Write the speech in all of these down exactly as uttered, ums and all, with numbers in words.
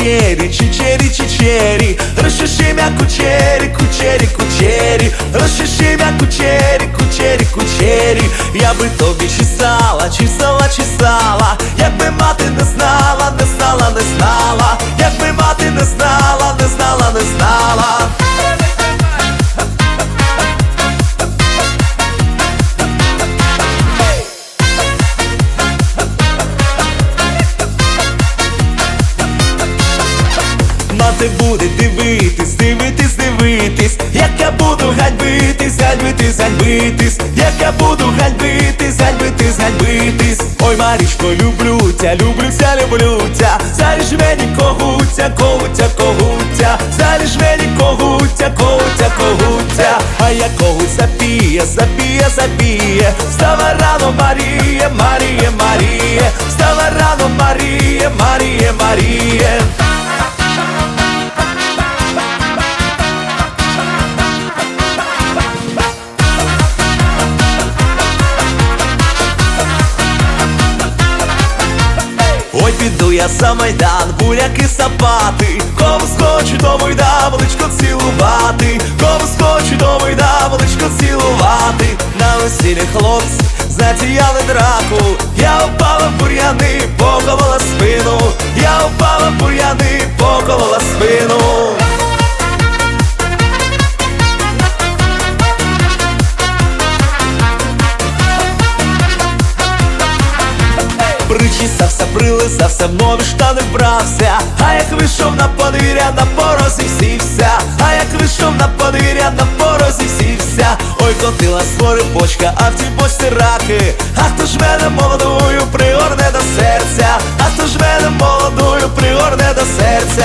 чичері, чичері, чичері, розчеши м'я кучері, кучері, кучері, розчеши м'я кучері, кучері, кучері. Я би тобі чесала, чесала, чесала, якби мати не знала, не знала, не знала, якби мати не знала, не знала, не знала. Мати буде дивитись, дивитись, дивитись, як я буду ганьбитись, ганьбитись, ганьбитись, як я буду ганьбитись, ганьбитись, ганьбитись. Ой, Марічко, люблю тя, люблю тя, люблю тя, заліж мені когутя, когутя, когутя, заліж мені когутя, когутя, когутя. А я когуть запіє, запіє, запіє, встава рано, Маріє, Маріє, Маріє, встава рано, Маріє, Маріє, Маріє. Ой, піду я за майдан, буляки сапати, кому схочу, тому й дам личко цілувати, кому схочу, тому й дам личко цілувати. На весіллі хлопці затіяли драку, я упала в бур'яни, поколола спину, я упала в бур'яни, поколола спину. Причісався, прилизався, в нові штани вбрався, а як вийшов на подвір'я, на порозі сівся, а як вийшов на подвір'я, на порозі сівся. Ой, котила скорипочка, а в тій бочці раки, а хто ж мене молодою пригорне до серця, а хто ж мене молодою пригорне до серця.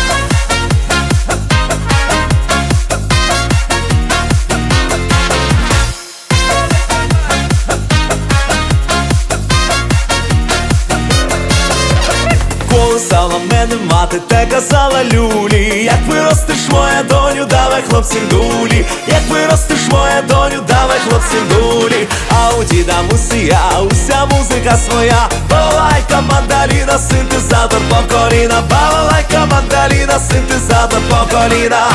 Колисала мене мати, та казала люлі, як виростеш, моя доню, давай хлопцям дулі, як виростеш, моя доню, давай хлопцям дулі. А у діда мусія, уся музика своя, балалайка, мандаліна, синтезатор по коліна, балалайка, мандаліна, синтезатор по коліна.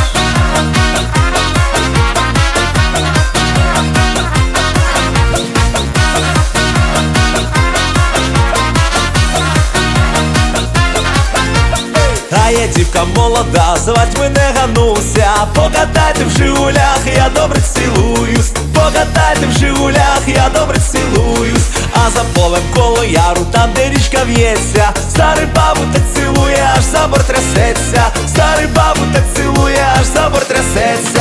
А я дівка молода, звать мене Гануся, покатайте в Жигулях, я добре цілуюсь, покатайте в Жигулях, я добре цілуюсь. А за полем коло яру, там де річка в'ється, старий бабу так цілує, аж забор трясеться, старий бабу так цілує, аж забор трясеться.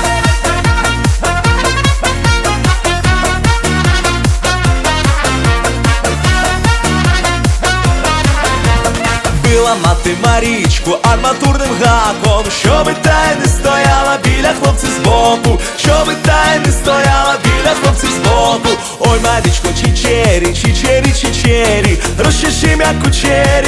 Била мати Марічку арматурним гаком, щоби та й не стояла біля хлопців збоку, щоби та й не стояла біля хлопців збоку. Ой, Марічко, чичері, чичері, чичері, розчеши м'я кучері,